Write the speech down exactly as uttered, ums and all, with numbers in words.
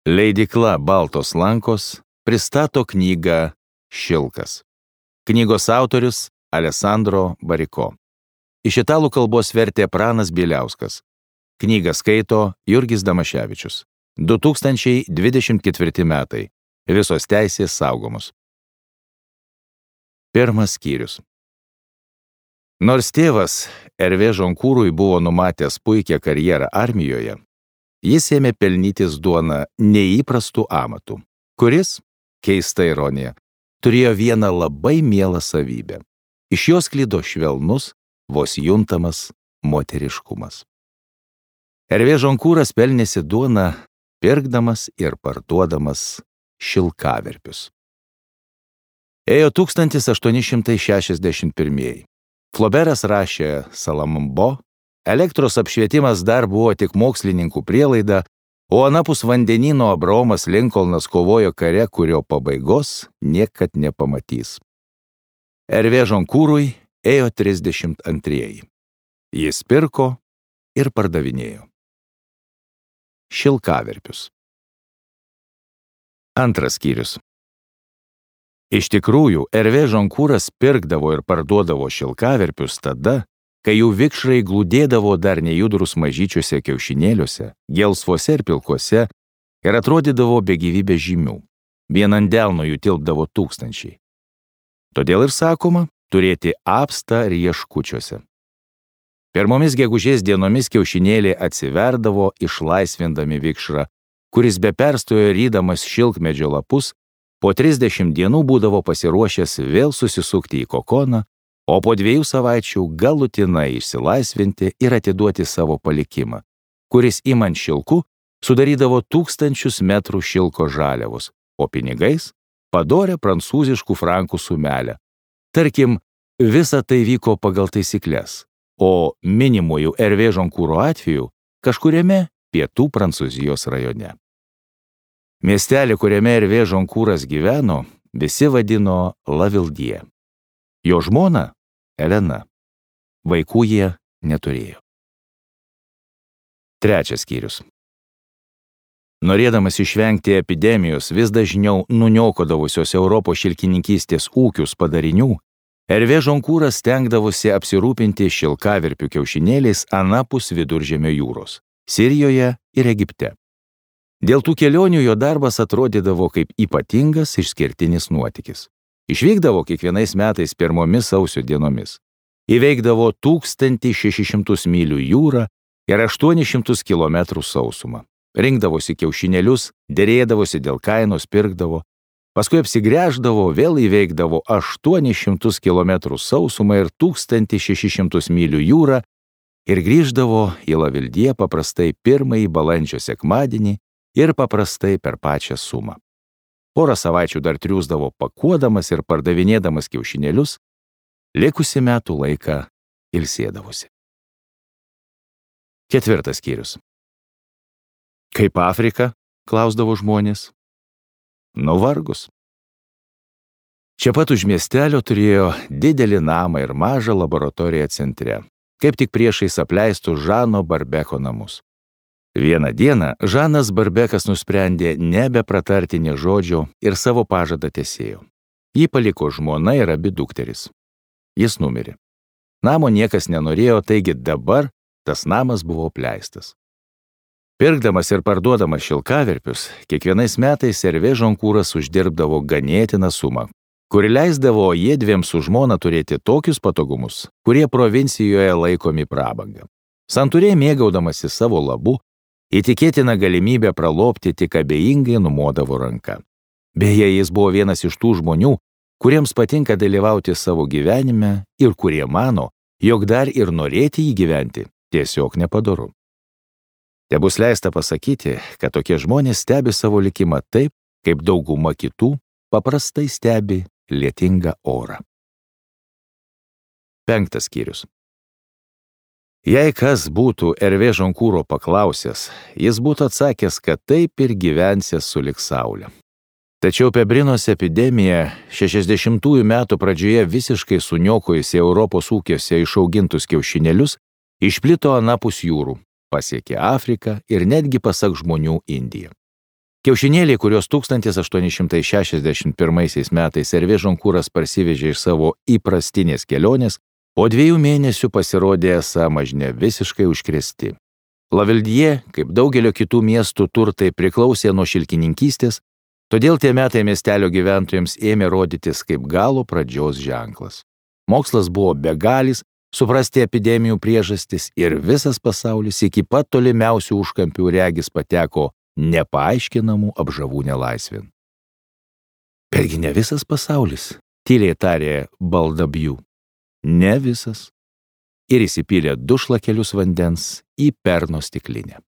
Leidykla Baltos lankos pristato knygą Šilkas. Knygos autorius Alessandro Bariko. Iš italų kalbos vertė Pranas Bieliauskas. Knygą skaito Jurgis Damaševičius. du tūkstančiai dvidešimt ketvirti metai. Visos teisės saugomos. Pirmas skyrius. Nors tėvas Hervé Joncourt'ui buvo numatęs puikią karjerą armijoje, jis ėmė pelnytis duoną neįprastų amatų, kuris, keista ironija, turėjo vieną labai mielą savybę. Iš jos sklido švelnus, vos juntamas moteriškumas. Hervé Joncourt'as pelnėsi duoną, pirkdamas ir parduodamas šilkaverpius. Ėjo tūkstantis aštuoni šimtai šešiasdešimt pirmieji. Flaubertas rašė Salammbô, elektros apšvietimas dar buvo tik mokslininkų prielaida, o anapus vandenyno Abraomas Linkolnas kovojo kare, kurio pabaigos niekad nepamatys. Hervé Joncourt'ui ėjo trisdešimt antrieji. Jis pirko ir pardavinėjo šilkaverpius. Antras skyrius. Iš tikrųjų, Hervé Joncourt'as pirkdavo ir parduodavo šilkaverpius tada, kai jų vikšrai glūdėdavo dar nejudrus mažyčiuose kiaušinėliuose, gelsvuose ir pilkuose ir atrodydavo be gyvybės žymių. Vien ant delno jų tilpdavo tūkstančiai. Todėl ir sakoma, turėti apstą rieškučiuose. Pirmomis gegužės dienomis kiaušinėliai atsiverdavo, išlaisvindami vikšrą, kuris be perstojo rydamas šilkmedžio lapus, po trisdešimt dienų būdavo pasiruošęs vėl susisukti į kokoną, o po dviejų savaičių galutinai išsilaisvinti ir atiduoti savo palikimą, kuris imant šilku sudarydavo tūkstančius metrų šilko žaliavos, o pinigais padorę prancūziškų frankų sumelę. Tarkim, visa tai vyko pagal taisyklės, o minimųjų Hervé Joncourt'o atveju kažkuriame pietų Prancūzijos rajone. Miestelį, kuriame Hervé Joncourt'as gyveno, visi vadino La Vildie. Jo žmona Elena. Vaikų jie neturėjo. Trečias skyrius. Norėdamas išvengti epidemijos vis dažniau nuniokodavusios Europos šilkininkystės ūkius padarinių, Hervé Joncourt'as stengdavosi apsirūpinti šilkaverpių kiaušinėliais anapus Viduržemio jūros, Sirijoje ir Egipte. Dėl tų kelionių jo darbas atrodydavo kaip ypatingas išskirtinis nuotykis. Išvykdavo kiekvienais metais pirmomis sausio dienomis. Įveikdavo tūkstantį šešis šimtus mylių jūrą ir aštuonis šimtus kilometrų sausumą. Rinkdavosi kiaušinėlius, derėdavosi dėl kainos, pirkdavo, paskui apsigręždavo, vėl įveikdavo aštuonis šimtus kilometrų sausumą ir tūkstantį šešis šimtus mylių jūrą ir grįždavo į La Vildie paprastai pirmąjį balandžio sekmadienį ir paprastai per pačią sumą. Porą savaičių dar triūsdavo pakuodamas ir pardavinėdamas kiaušinėlius, likusi metų laiką ilsėdavosi. Ketvirtas skyrius. Kaip Afrika, klausdavo žmonės. Nuvargus. Čia pat už miestelio turėjo didelį namą ir mažą laboratoriją centre, kaip tik priešais apleistus Žano Barbeko namus. Vieną dieną Žanas Barbekas nusprendė nebepratarti nė žodžio ir savo pažadą tesėjo. Jį paliko žmona ir abi dukteris. Jis numirė. Namo niekas nenorėjo, taigi dabar tas namas buvo apleistas. Pirkdamas ir parduodamas šilkaverpius, kiekvienais metais Hervé Joncourt'as uždirbdavo ganėtiną sumą, kuri leisdavo jiedviem su žmona turėti tokius patogumus, kurie provincijoje laikomi prabanga. Santūriai mėgaudamasi savo labu, įtikėtina galimybė pralopti tik abejingai numodavo ranka. Beje, jis buvo vienas iš tų žmonių, kuriems patinka dalyvauti savo gyvenime ir kurie mano, jog dar ir norėti jį gyventi tiesiog nepadoru. Tebus leista pasakyti, kad tokie žmonės stebi savo likimą taip, kaip dauguma kitų paprastai stebi lietingą orą. Penktas skyrius. Jei kas būtų Hervé Joncourt'o paklausęs, jis būtų atsakęs, kad taip ir gyvensės sulig saulė. Tačiau Pebrinos epidemija šešiasdešimtųjų metų pradžioje visiškai suniokojusi Europos ūkiuose išaugintus kiaušinėlius išplito anapus jūrų, pasiekė Afriką ir netgi pasak žmonių Indiją. Kiaušinėliai, kuriuos tūkstantis aštuoni šimtai šešiasdešimt pirmaisiais metais Hervé Joncourtas parsivežė iš savo įprastinės kelionės, po dviejų mėnesių pasirodė esą mažne visiškai užkrėsti. Lavildie, kaip daugelio kitų miestų turtai, priklausė nuo šilkininkystės, todėl tie metai miestelio gyventojams ėmė rodytis kaip galo pradžios ženklas. Mokslas buvo begalis, suprasti epidemijų priežastis ir visas pasaulis iki pat tolimiausių užkampių regis pateko nepaaiškinamų apžavų nelaisvėn. Betgi ne visas pasaulis, tyliai tarė Baldabjų. Ne visas. Ir įsipylė du šlakelius vandens į perno stiklinę.